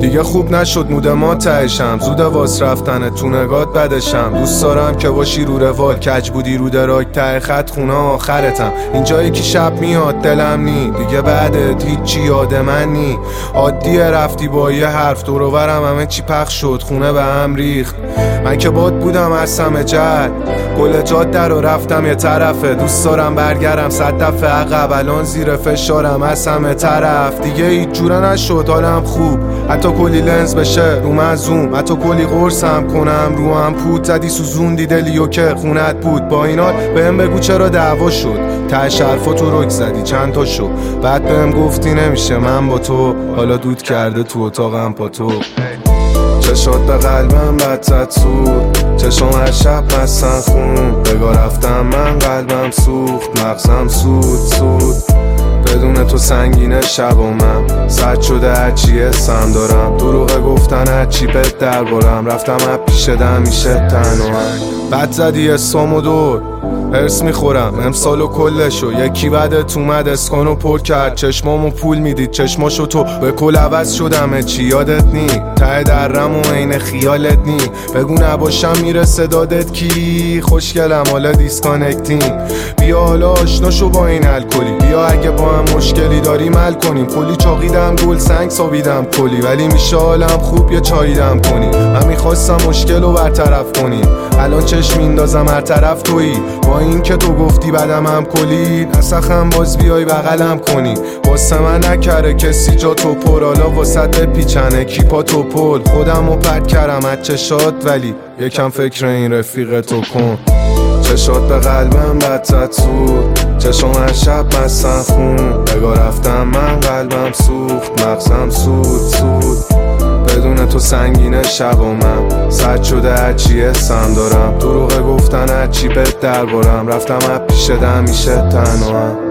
دیگه خوب نشد مود ما تهشم، زود واس رفتن تو نگات بدشم. دوست دارم که باشی رو روال، کج بودی رو دراک ته خط خونه آخرتم. اینجایی که شب میاد دلم نی، دیگه بعدت هیچی یاد من نی. عادیه رفتی با یه حرف دور و برم همه چی پخش شد، خونه به هم ریخت. من که باد بودم از همه جد، گل جاده رو رفتم یه طرفه. دوست دارم برگردم 100 دفعه عقب، الان زیر فشارم از همه طرف. دیگه هیچ جوره نشد حالم خوب، حتی کلی لنز بشه رو من زوم، حتی کلی قرصم کنم رو هم پود. زدی سوزوندی دلیو که خونت بود، با این حال بهم بگو چرا دعوا شد. ته حرفا تو رک زدی چند تا شو، بعد بهم گفتی نمیشه من با تو. حالا دود کرده تو اتاقم پا تو. چشات به قلبم بد زد سود، چشم هر شب مستن خون. بگاه رفتم من قلبم سوخت، مغزم سود. بدون تو سنگینه شبامم، سرد شده هرچی حسم دارم. دروغه گفتن هرچی بهت دربارم، رفتم از پیش میشه تنها. بد زدی اسمو دور هرس میخورم امسالو کلشو. یکی بعدت اومد اسکانو پر کرد، چشمامو پول میدید چشماشو تو. به کل عوض شدم چی یادت نی، ته درم و عین خیالت نی. بگو نباشم میرسه دادت کی، خوشگلم حالا دیسکانکتیم. بیا حالا آشنا شو با این الکلی، بیا اگه با هم مشکلی داریم حل کنیم. کلی چاقیدم گل سنگ سابیدم کلی، ولی میشه حالم خوب یه چاییدم کنی. من میخواستم مشکلو برطرف کنیم، الان چشم میندازم هر طرف تویی. با این که تو گفتی بعدم هم کلی، نسخم باز بیای بغلم کنی. واسه من نکره کسی جا تو پر، حالا واسه پیچنه کیپا تو پل. خودم رو پرد کردم از چشات، ولی یکم فکر این رفیق تو کن. چشات به قلبم بد زد سود، چشم هر شب مستن خون. بگاه رفتم من قلبم سوخت، مغزم سود. بدون تو سنگینه شبامم، سرد شده هرچی حسم دارم. دروغه گفتن هرچی بهت دربارم، رفتم از پیش میشه تنها.